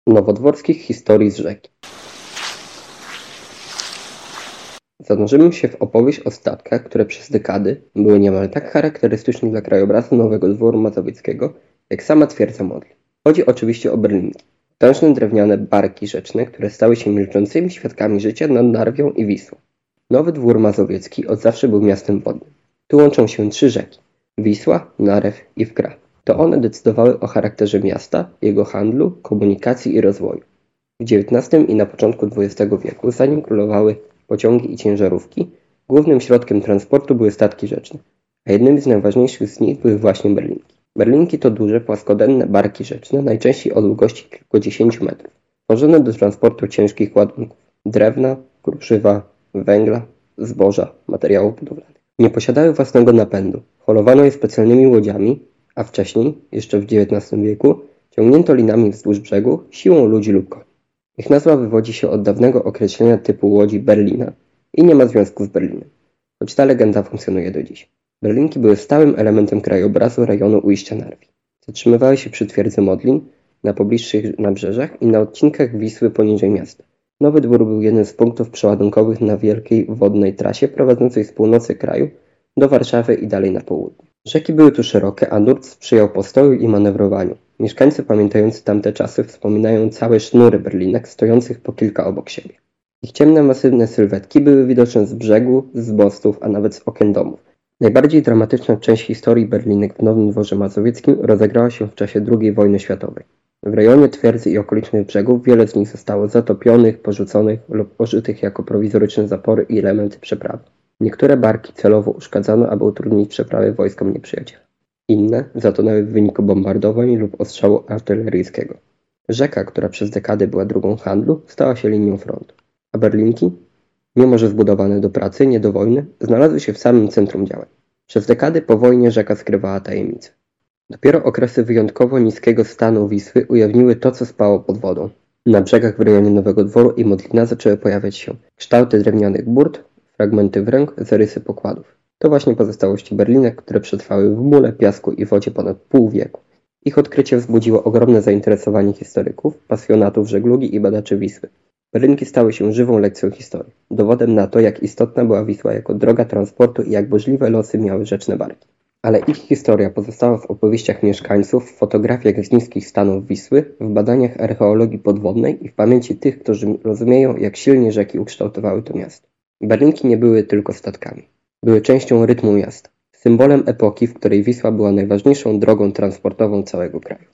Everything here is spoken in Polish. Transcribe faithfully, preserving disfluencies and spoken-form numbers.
Nowodworskich historii z rzeki. Zanurzymy się w opowieść o statkach, które przez dekady były niemal tak charakterystyczne dla krajobrazu Nowego Dworu Mazowieckiego, jak sama twierdza Modlin. Chodzi oczywiście o berlinki, potężne drewniane barki rzeczne, które stały się milczącymi świadkami życia nad Narwią i Wisłą. Nowy Dwór Mazowiecki od zawsze był miastem wodnym. Tu łączą się trzy rzeki: Wisła, Narew i Wgra. To one decydowały o charakterze miasta, jego handlu, komunikacji i rozwoju. W dziewiętnastym i na początku dwudziestego wieku, zanim królowały pociągi i ciężarówki, głównym środkiem transportu były statki rzeczne, a jednymi z najważniejszych z nich były właśnie berlinki. Berlinki to duże, płaskodenne barki rzeczne, najczęściej o długości kilkudziesięciu metrów, tworzone do transportu ciężkich ładunków: drewna, kruszywa, węgla, zboża, materiałów budowlanych. Nie posiadały własnego napędu, holowano je specjalnymi łodziami, a wcześniej, jeszcze w dziewiętnastym wieku, ciągnięto linami wzdłuż brzegu siłą ludzi lub koni. Ich nazwa wywodzi się od dawnego określenia typu łodzi Berlina i nie ma związku z Berlinem, choć ta legenda funkcjonuje do dziś. Berlinki były stałym elementem krajobrazu rejonu ujścia Narwi. Zatrzymywały się przy twierdzy Modlin, na pobliższych nabrzeżach i na odcinkach Wisły poniżej miasta. Nowy Dwór był jednym z punktów przeładunkowych na wielkiej wodnej trasie prowadzącej z północy kraju do Warszawy i dalej na południe. Rzeki były tu szerokie, a nurt sprzyjał postoju i manewrowaniu. Mieszkańcy pamiętający tamte czasy wspominają całe sznury berlinek stojących po kilka obok siebie. Ich ciemne, masywne sylwetki były widoczne z brzegu, z mostów, a nawet z okien domów. Najbardziej dramatyczna część historii berlinek w Nowym Dworze Mazowieckim rozegrała się w czasie drugiej wojny światowej. W rejonie twierdzy i okolicznych brzegów wiele z nich zostało zatopionych, porzuconych lub użytych jako prowizoryczne zapory i elementy przeprawy. Niektóre barki celowo uszkadzano, aby utrudnić przeprawę wojskom nieprzyjaciela. Inne zatonęły w wyniku bombardowań lub ostrzału artyleryjskiego. Rzeka, która przez dekady była drogą handlu, stała się linią frontu. A berlinki, mimo że zbudowane do pracy, nie do wojny, znalazły się w samym centrum działań. Przez dekady po wojnie rzeka skrywała tajemnice. Dopiero okresy wyjątkowo niskiego stanu Wisły ujawniły to, co spało pod wodą. Na brzegach w rejonie Nowego Dworu i Modlina zaczęły pojawiać się kształty drewnianych burt, fragmenty wręg, zarysy pokładów. To właśnie pozostałości berlinek, które przetrwały w mule, piasku i wodzie ponad pół wieku. Ich odkrycie wzbudziło ogromne zainteresowanie historyków, pasjonatów żeglugi i badaczy Wisły. Berlinki stały się żywą lekcją historii, dowodem na to, jak istotna była Wisła jako droga transportu i jak burzliwe losy miały rzeczne barki. Ale ich historia pozostała w opowieściach mieszkańców, w fotografiach z niskich stanów Wisły, w badaniach archeologii podwodnej i w pamięci tych, którzy rozumieją, jak silnie rzeki ukształtowały to miasto. Berlinki nie były tylko statkami. Były częścią rytmu miasta, symbolem epoki, w której Wisła była najważniejszą drogą transportową całego kraju.